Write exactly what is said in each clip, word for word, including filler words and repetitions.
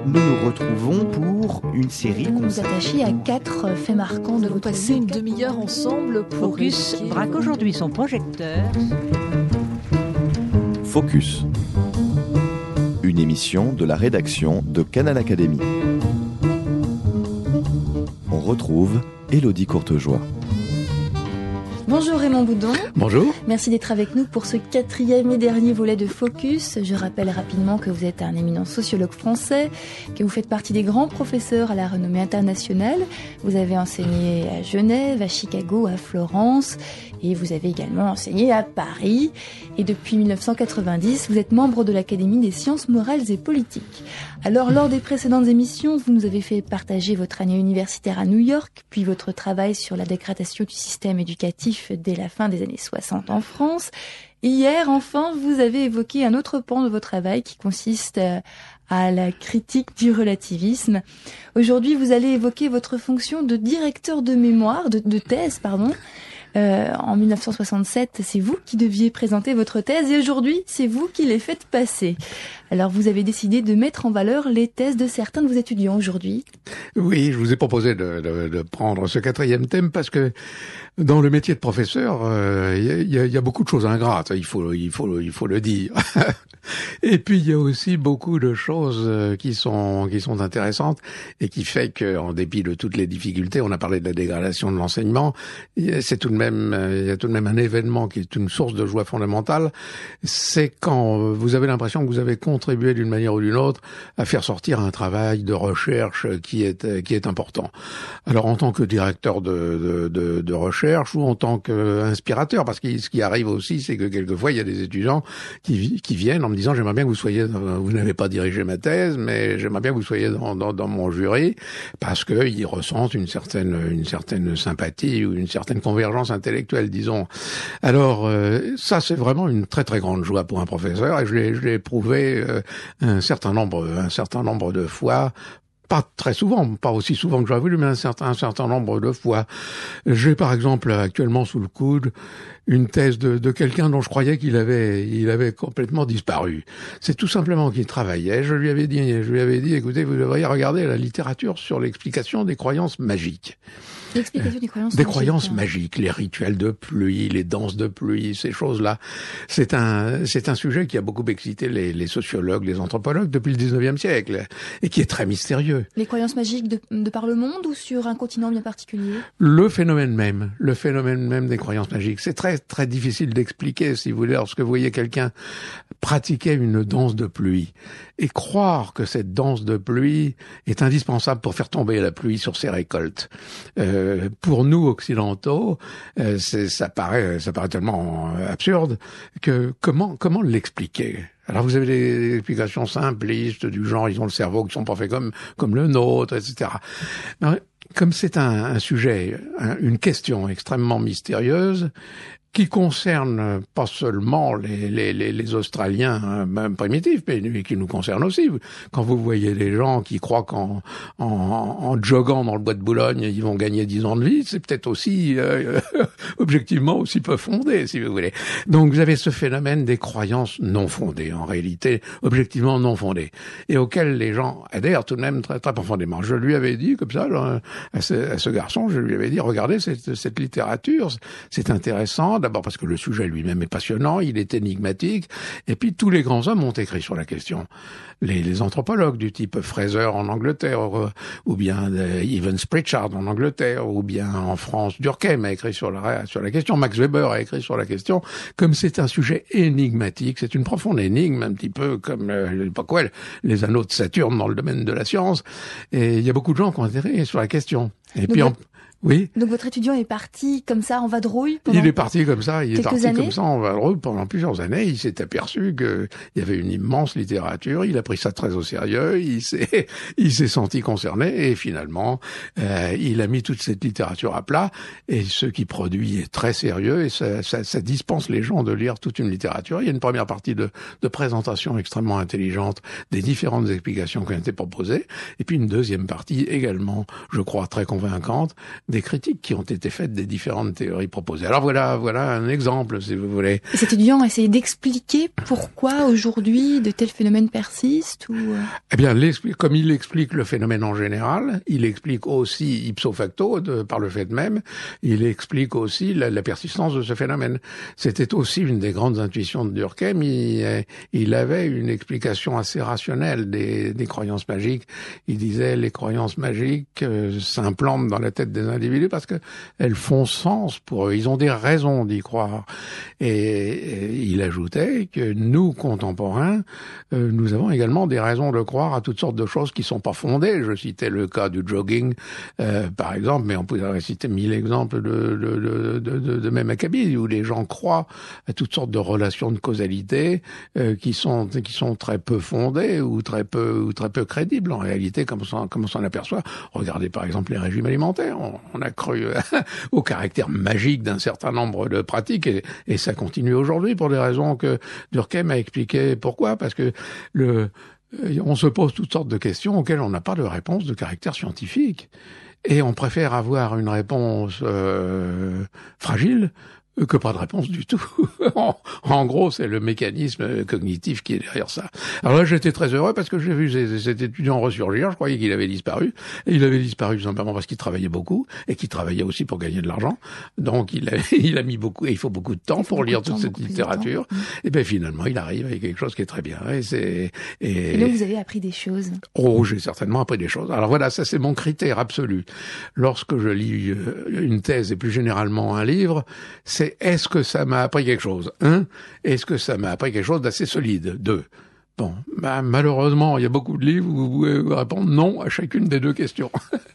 nous nous retrouvons pour une série Vous nous consacrée... attachez à quatre faits marquants de Vous votre passez vie. une demi-heure ensemble pour Focus évoquer- braque aujourd'hui son projecteur. Focus. Une émission de la rédaction de Canal Académie. On retrouve Élodie Courtejoie. Bonjour Raymond Boudon. Bonjour. Merci d'être avec nous pour ce quatrième et dernier volet de Focus. Je rappelle rapidement que vous êtes un éminent sociologue français, que vous faites partie des grands professeurs à la renommée internationale. Vous avez enseigné à Genève, à Chicago, à Florence, et vous avez également enseigné à Paris. Et depuis mille neuf cent quatre-vingt-dix, vous êtes membre de l'Académie des sciences morales et politiques. Alors, lors des précédentes émissions, vous nous avez fait partager votre année universitaire à New York, puis votre travail sur la dégradation du système éducatif dès la fin des années soixante en France. Et hier, enfin, vous avez évoqué un autre pan de votre travail qui consiste à la critique du relativisme. Aujourd'hui, vous allez évoquer votre fonction de directeur de mémoire, de, de thèse, pardon. Euh, en mille neuf cent soixante-sept, c'est vous qui deviez présenter votre thèse et aujourd'hui, c'est vous qui les faites passer. Alors, vous avez décidé de mettre en valeur les thèses de certains de vos étudiants aujourd'hui. Oui, je vous ai proposé de, de, de prendre ce quatrième thème parce que dans le métier de professeur, il euh, y, y, y a beaucoup de choses ingrates, il faut, il faut, il faut le dire. Et puis il y a aussi beaucoup de choses qui sont qui sont intéressantes et qui fait que, en dépit de toutes les difficultés, on a parlé de la dégradation de l'enseignement, c'est tout de même il y a tout de même un événement qui est une source de joie fondamentale, c'est quand vous avez l'impression que vous avez contribué d'une manière ou d'une autre à faire sortir un travail de recherche qui est qui est important. Alors en tant que directeur de de de, de recherche ou en tant qu'inspirateur, parce que ce qui arrive aussi, c'est que quelquefois il y a des étudiants qui qui viennent en me disant j'aimerais bien que vous soyez, vous n'avez pas dirigé ma thèse, mais j'aimerais bien que vous soyez dans, dans, dans mon jury, parce que ils ressentent une certaine, une certaine sympathie ou une certaine convergence intellectuelle, disons. Alors euh, ça, c'est vraiment une très très grande joie pour un professeur, et je l'ai, je l'ai éprouvé euh, un certain nombre, un certain nombre de fois. Pas très souvent, pas aussi souvent que j'aurais voulu, mais un certain, un certain nombre de fois. J'ai par exemple actuellement sous le coude une thèse de, de quelqu'un dont je croyais qu'il avait, il avait complètement disparu. C'est tout simplement qu'il travaillait. Je lui avais dit, je lui avais dit, écoutez, vous devriez regarder la littérature sur l'explication des croyances magiques. L'explication des croyances Des magiques. croyances magiques, les rituels de pluie, les danses de pluie, ces choses-là. C'est un, c'est un sujet qui a beaucoup excité les, les sociologues, les anthropologues depuis le dix-neuvième siècle et qui est très mystérieux. Les croyances magiques de, de par le monde ou sur un continent bien particulier? Le phénomène même, le phénomène même des croyances magiques, c'est très très difficile d'expliquer, si vous voulez, lorsque vous voyez quelqu'un pratiquer une danse de pluie et croire que cette danse de pluie est indispensable pour faire tomber la pluie sur ses récoltes. Euh, pour nous occidentaux, euh, c'est, ça paraît, ça paraît tellement absurde que comment comment l'expliquer? Alors vous avez des explications simplistes du genre ils ont le cerveau qui sont pas faits comme comme le nôtre, et cetera. Mais comme c'est un, un sujet, un, une question extrêmement mystérieuse, qui concerne pas seulement les, les, les, les Australiens même primitifs, mais qui nous concerne aussi. Quand vous voyez des gens qui croient qu'en en, en joguant dans le bois de Boulogne, ils vont gagner dix ans de vie, c'est peut-être aussi, euh, objectivement, aussi peu fondé, si vous voulez. Donc vous avez ce phénomène des croyances non fondées, en réalité, objectivement non fondées, et auxquelles les gens adhèrent tout de même très, très profondément. Je lui avais dit, comme ça, là, à, ce, à ce garçon, je lui avais dit, regardez cette, cette littérature, c'est intéressant, d'abord parce que le sujet lui-même est passionnant, il est énigmatique, et puis tous les grands hommes ont écrit sur la question. Les, les anthropologues du type Fraser en Angleterre, euh, ou bien euh, Evans Pritchard en Angleterre, ou bien en France, Durkheim a écrit sur la, sur la question, Max Weber a écrit sur la question. Comme c'est un sujet énigmatique, c'est une profonde énigme, un petit peu comme euh, pas quoi, les anneaux de Saturne dans le domaine de la science, et il y a beaucoup de gens qui ont intérêt sur la question. Et Donc puis en Oui. Donc votre étudiant est parti comme ça en vadrouille pendant Il est parti comme ça, il est parti années. comme ça en vadrouille pendant plusieurs années. Il s'est aperçu qu'il y avait une immense littérature. Il a pris ça très au sérieux. Il s'est, il s'est senti concerné et finalement, euh, il a mis toute cette littérature à plat. Et ce qu'il produit est très sérieux et ça, ça, ça dispense les gens de lire toute une littérature. Il y a une première partie de, de présentation extrêmement intelligente des différentes explications qui ont été proposées. Et puis une deuxième partie également, je crois, très convaincante des critiques qui ont été faites des différentes théories proposées. Alors voilà, voilà un exemple, si vous voulez. Et cet étudiant a essayé d'expliquer pourquoi aujourd'hui de tels phénomènes persistent ou... Eh bien, comme il explique le phénomène en général, il explique aussi ipso facto, de, par le fait même, il explique aussi la, la persistance de ce phénomène. C'était aussi une des grandes intuitions de Durkheim. Il, il avait une explication assez rationnelle des, des croyances magiques. Il disait les croyances magiques euh, s'implantent dans la tête des individus parce que elles font sens pour eux. Ils ont des raisons d'y croire. Et, et il ajoutait que nous, contemporains, euh, nous avons également des raisons de croire à toutes sortes de choses qui sont pas fondées. Je citais le cas du jogging, euh, par exemple, mais on pourrait citer mille exemples de, de, de, de, de, de même acabit, où les gens croient à toutes sortes de relations de causalité euh, qui sont qui sont très peu fondées ou très peu ou très peu crédibles en réalité, comme on, comme on s'en aperçoit. Regardez par exemple les régimes alimentaires. On, on a cru au caractère magique d'un certain nombre de pratiques et, et ça continue aujourd'hui pour des raisons que Durkheim a expliqué. Pourquoi ? Parce que le on se pose toutes sortes de questions auxquelles on n'a pas de réponse de caractère scientifique. Et on préfère avoir une réponse euh, fragile que pas de réponse du tout. en, en gros, c'est le mécanisme cognitif qui est derrière ça. Alors là, j'étais très heureux parce que j'ai vu cet étudiant ressurgir. Je croyais qu'il avait disparu. Et il avait disparu simplement parce qu'il travaillait beaucoup et qu'il travaillait aussi pour gagner de l'argent. Donc, il a, il a mis beaucoup, et il faut beaucoup de temps pour lire toute cette littérature. Et ben finalement, il arrive avec quelque chose qui est très bien. Et c'est, et, et donc, vous avez appris des choses. Oh, j'ai certainement appris des choses. Alors voilà, ça c'est mon critère absolu. Lorsque je lis une thèse et plus généralement un livre, c'est est-ce que ça m'a appris quelque chose? Un, est-ce que ça m'a appris quelque chose d'assez solide? Deux. Bon, bah, malheureusement, il y a beaucoup de livres où vous pouvez répondre non à chacune des deux questions.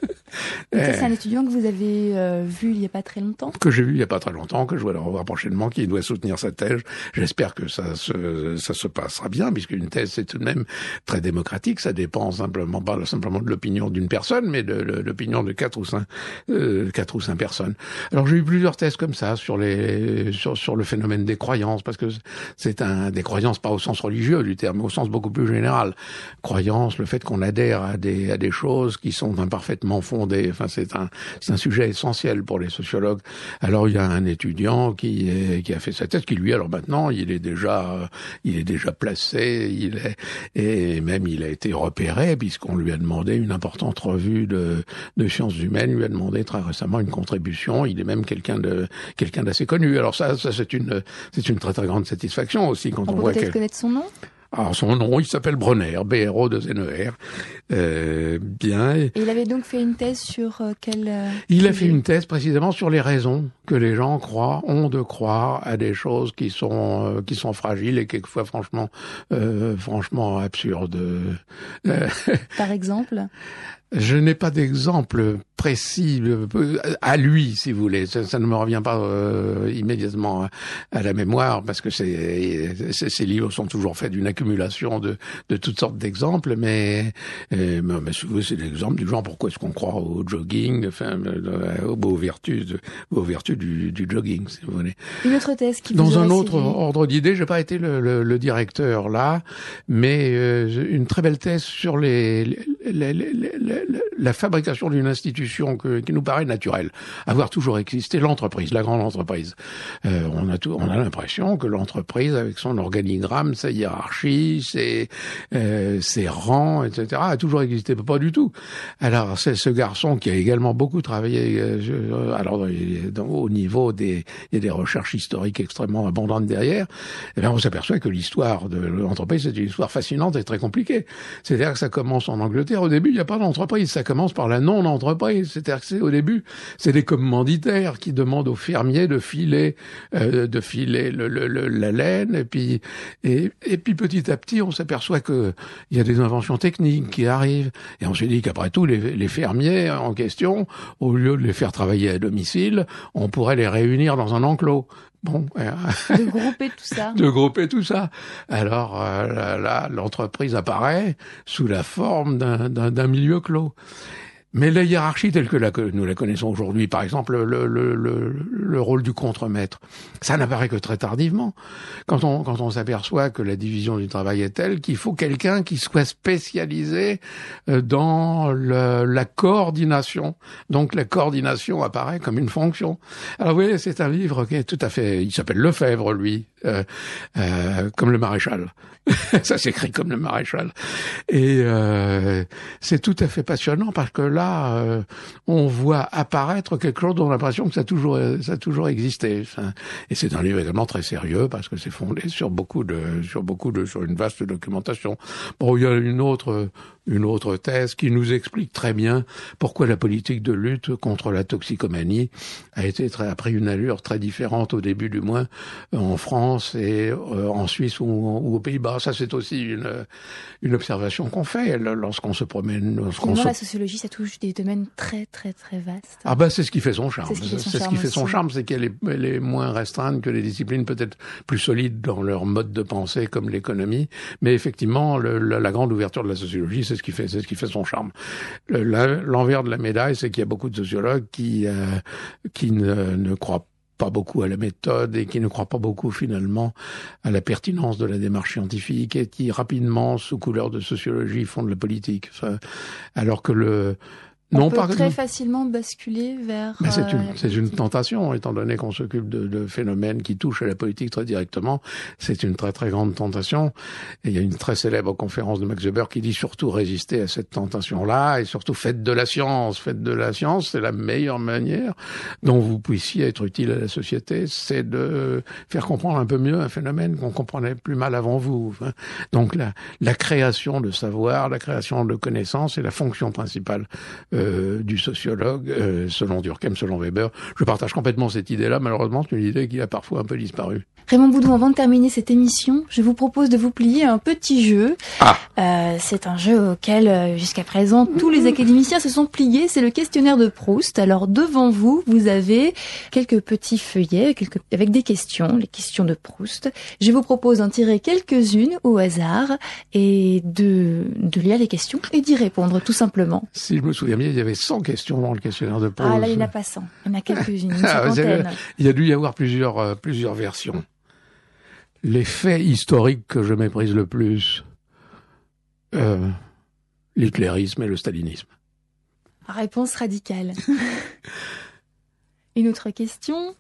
Et ça, c'est un étudiant que vous avez euh, vu il n'y a pas très longtemps? Que j'ai vu il n'y a pas très longtemps, que je vais le revoir prochainement, qui doit soutenir sa thèse. J'espère que ça se, ça se passera bien, puisqu'une thèse, c'est tout de même très démocratique. Ça dépend simplement, pas simplement de l'opinion d'une personne, mais de, de l'opinion de quatre ou cinq, euh, quatre ou cinq personnes. Alors, j'ai eu plusieurs thèses comme ça sur les, sur, sur le phénomène des croyances, parce que c'est un, des croyances pas au sens religieux du terme, mais au sens beaucoup plus général. Croyances, le fait qu'on adhère à des, à des choses qui sont imparfaitement fondées. Enfin, c'est un, c'est un sujet essentiel pour les sociologues. Alors, il y a un étudiant qui est, qui a fait sa thèse, qui lui, alors maintenant, il est déjà, il est déjà placé, il est, et même il a été repéré puisqu'on lui a demandé une importante revue de, de sciences humaines, lui a demandé très récemment une contribution. Il est même quelqu'un de, quelqu'un d'assez connu. Alors ça, ça c'est une, c'est une très très grande satisfaction aussi quand on, on voit peut peut-être connaître son nom. Alors son nom, il s'appelle Bronner, B R O deux N E R. Euh, bien. Et il avait donc fait une thèse sur euh, quelle... Euh, il a fait une thèse précisément sur les raisons que les gens croient, ont de croire à des choses qui sont euh, qui sont fragiles et quelquefois franchement euh, franchement absurdes. Euh, Par exemple? Je n'ai pas d'exemple précis à lui, si vous voulez. Ça, ça ne me revient pas euh, immédiatement à la mémoire, parce que c'est, c'est, ces livres sont toujours faits d'une accumulation de, de toutes sortes d'exemples, mais, euh, mais si vous voulez, c'est des exemples du genre pourquoi est-ce qu'on croit au jogging, enfin, aux vertus, de, aux vertus du, du jogging, si vous voulez. Une autre thèse qui vous Dans un autre séduit. ordre d'idées, j'ai pas été le, le, le directeur là, mais euh, une très belle thèse sur les, les, les, les, les la fabrication d'une institution que, qui nous paraît naturelle, avoir toujours existé, l'entreprise, la grande entreprise. Euh, on a tout, on a l'impression que l'entreprise, avec son organigramme, sa hiérarchie, ses, euh, ses rangs, et cetera, a toujours existé. Pas du tout. Alors, c'est ce garçon qui a également beaucoup travaillé. Euh, alors, dans, au niveau des, il y a des recherches historiques extrêmement abondantes derrière. Et bien, on s'aperçoit que l'histoire de l'entreprise c'est une histoire fascinante et très compliquée. C'est-à-dire que ça commence en Angleterre. Au début, il n'y a pas d'entreprise. Ça commence par la non-entreprise. C'est-à-dire que c'est, au début, c'est des commanditaires qui demandent aux fermiers de filer, euh, de filer le, le, le, la laine. Et puis, et, et puis petit à petit, on s'aperçoit que il y a des inventions techniques qui arrivent. Et on se dit qu'après tout, les, les fermiers en question, au lieu de les faire travailler à domicile, on pourrait les réunir dans un enclos. Bon, de grouper tout ça. De grouper tout ça. Alors euh, là, là, l'entreprise apparaît sous la forme d'un, d'un, d'un milieu clos. Mais la hiérarchie telle que la, que nous la connaissons aujourd'hui, par exemple le, le, le, le rôle du contremaître, ça n'apparaît que très tardivement. Quand on, quand on s'aperçoit que la division du travail est telle qu'il faut quelqu'un qui soit spécialisé dans le, la coordination. Donc la coordination apparaît comme une fonction. Alors vous voyez, c'est un livre qui est tout à fait... Il s'appelle Lefebvre, lui, euh, euh, comme le maréchal. Ça s'écrit comme le maréchal. Et euh, c'est tout à fait passionnant parce que là, euh, on voit apparaître quelque chose dont on a l'impression que ça a toujours, ça a toujours existé. Enfin, et c'est un livre également très sérieux parce que c'est fondé sur beaucoup de, sur beaucoup de, sur une vaste documentation. Bon, il y a une autre, une autre thèse qui nous explique très bien pourquoi la politique de lutte contre la toxicomanie a été très, a pris une allure très différente au début du moins en France et euh, en Suisse ou, ou aux Pays-Bas. Ça, c'est aussi une, une observation qu'on fait lorsqu'on se promène. Lorsqu'on Finalement, se... la sociologie, ça touche des domaines très, très, très vastes. Ah ben, c'est ce qui fait son charme. C'est ce qui fait son c'est charme, ce qui fait son aussi. charme, c'est qu'elle est, elle est moins restreinte que les disciplines peut-être plus solides dans leur mode de pensée, comme l'économie. Mais effectivement, le, la, la grande ouverture de la sociologie, c'est ce qui fait, c'est ce qui fait son charme. Le, la, l'envers de la médaille, c'est qu'il y a beaucoup de sociologues qui, euh, qui ne, ne croient pas pas beaucoup à la méthode et qui ne croient pas beaucoup finalement à la pertinence de la démarche scientifique et qui rapidement, sous couleur de sociologie, font de la politique. Enfin, alors que le... On non, peut pas... très facilement basculer vers... Mais c'est euh, une, c'est une tentation, étant donné qu'on s'occupe de, de phénomènes qui touchent à la politique très directement. C'est une très très grande tentation. Et il y a une très célèbre conférence de Max Weber qui dit surtout résister à cette tentation-là et surtout faites de la science. Faites de la science, c'est la meilleure manière dont vous puissiez être utile à la société, c'est de faire comprendre un peu mieux un phénomène qu'on comprenait plus mal avant vous. Donc la, la création de savoir, la création de connaissances est la fonction principale euh, Euh, du sociologue, euh, selon Durkheim, selon Weber. Je partage complètement cette idée-là. Malheureusement, c'est une idée qui a parfois un peu disparu. Raymond Boudon, avant de terminer cette émission, je vous propose de vous plier à un petit jeu. Ah. Euh, c'est un jeu auquel, euh, jusqu'à présent, tous les académiciens se sont pliés. C'est le questionnaire de Proust. Alors, devant vous, vous avez quelques petits feuillets quelques... avec des questions, les questions de Proust. Je vous propose d'en tirer quelques-unes au hasard et de, de lire les questions et d'y répondre, tout simplement. Si je me souviens bien, il y avait cent questions dans le questionnaire de Proust. Ah, là, il n'y en a pas cent. Il y en a quelques-unes, une Ah, cinquantaine. il y a dû y avoir plusieurs, euh, plusieurs versions. Les faits historiques que je méprise le plus, euh, l'hitlérisme et le stalinisme. Réponse radicale. Une autre question.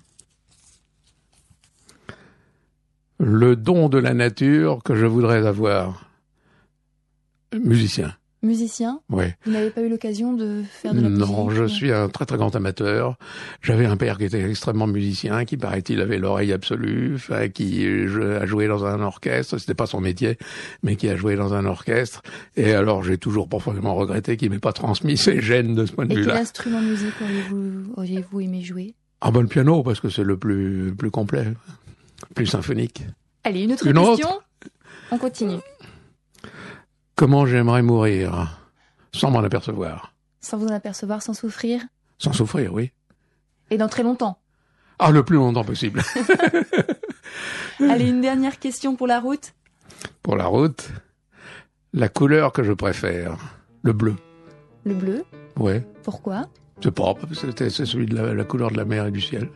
Le don de la nature que je voudrais avoir. Musicien. Musicien. Ouais. Vous n'avez pas eu l'occasion de faire de la musique? Non, je suis un très très grand amateur. J'avais un père qui était extrêmement musicien, qui paraît-il avait l'oreille absolue, enfin, qui a joué dans un orchestre. C'était pas son métier, mais qui a joué dans un orchestre. Et alors, j'ai toujours profondément regretté qu'il m'ait pas transmis ses gènes de ce point de Et vue-là. quel instrument de musique auriez-vous, auriez-vous aimé jouer? Ah ben le piano, parce que c'est le plus le plus complet, plus symphonique. Allez, une autre Une question. autre On continue. Comment j'aimerais mourir sans m'en apercevoir. Sans vous en apercevoir, sans souffrir. Sans souffrir, oui. Et dans très longtemps. Ah, le plus longtemps possible. Allez, une dernière question pour la route. Pour la route, la couleur que je préfère, le bleu. Le bleu. Ouais. Pourquoi? C'est pas, c'est, c'est celui de la, la couleur de la mer et du ciel.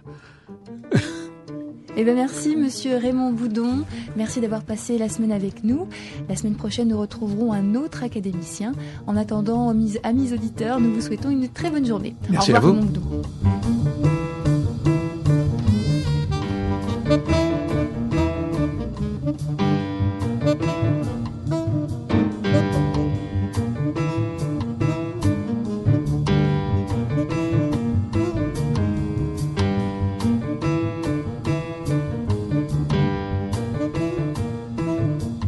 Eh bien, merci, monsieur Raymond Boudon. Merci d'avoir passé la semaine avec nous. La semaine prochaine, nous retrouverons un autre académicien. En attendant, amis, amis auditeurs, nous vous souhaitons une très bonne journée. Merci Au revoir, à vous. Raymond Boudon.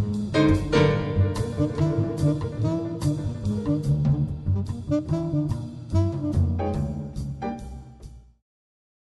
Thank you.